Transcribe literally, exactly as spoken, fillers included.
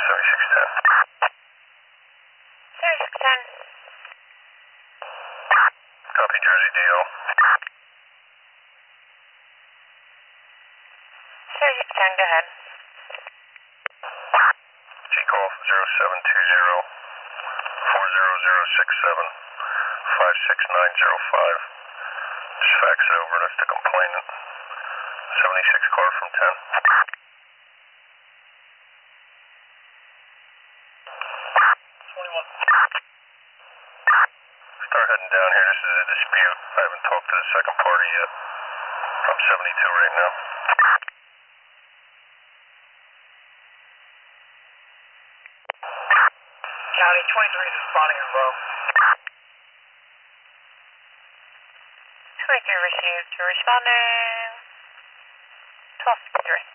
seventy-six ten. seventy-six ten. Copy, Jersey D L. seventy-six ten, go ahead. G-call zero seven two zero four zero zero six seven five six nine zero five. Just fax it over, that's the complainant. seventy-six car from ten. twenty-one. Start heading down here. This is a dispute. I haven't talked to the second party yet. I'm seventy-two right now. County twenty-three is responding in row. twenty-three received. Responding. twelve fifty-three.